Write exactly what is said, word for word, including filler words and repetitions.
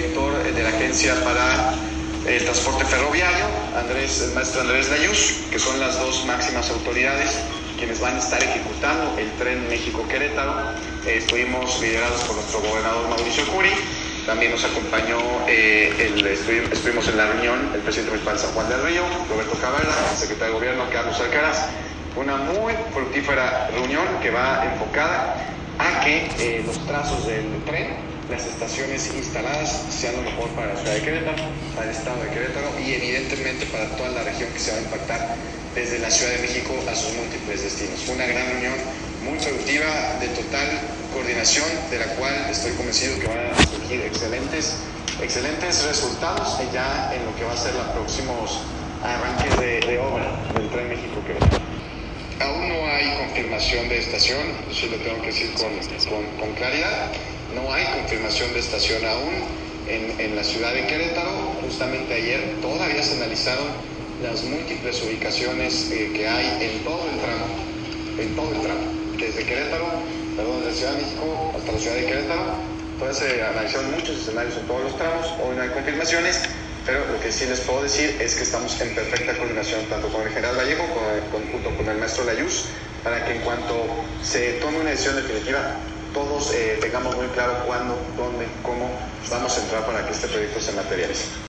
director de la Agencia para el Transporte Ferroviario, Andrés, el maestro Andrés Layuz, que son las dos máximas autoridades quienes van a estar ejecutando el tren México-Querétaro. Eh, estuvimos liderados por nuestro gobernador Mauricio Curi. También nos acompañó, eh, el, estuvimos, estuvimos en la reunión el presidente municipal de San Juan del Río, Roberto Cabrera, el secretario de Gobierno, Carlos Alcaraz. Una muy fructífera reunión que va enfocada a que eh, los trazos del tren, las estaciones instaladas, sean lo mejor para la ciudad de Querétaro, para el estado de Querétaro y evidentemente para toda la región que se va a impactar desde la Ciudad de México a sus múltiples destinos. Fue una gran reunión muy productiva, de total coordinación, de la cual estoy convencido que van a surgir excelentes, excelentes resultados ya en lo que va a ser los próximos arranques de, de obra del tren México-Querétaro. Aún no hay confirmación de estación, eso lo tengo que decir con, con, con claridad. No hay confirmación de estación aún en, en la ciudad de Querétaro. Justamente ayer todavía se analizaron las múltiples ubicaciones eh, que hay en todo el tramo, en todo el tramo, desde Querétaro, perdón, desde Ciudad de México hasta la ciudad de Querétaro. Entonces se analizaron muchos escenarios en todos los tramos. Hoy no hay confirmaciones, pero lo que sí les puedo decir es que estamos en perfecta coordinación tanto con el general Vallejo con, con, junto con el maestro Layuz, para que en cuanto se tome una decisión definitiva, todos eh, tengamos muy claro cuándo, dónde, cómo vamos a entrar para que este proyecto se materialice.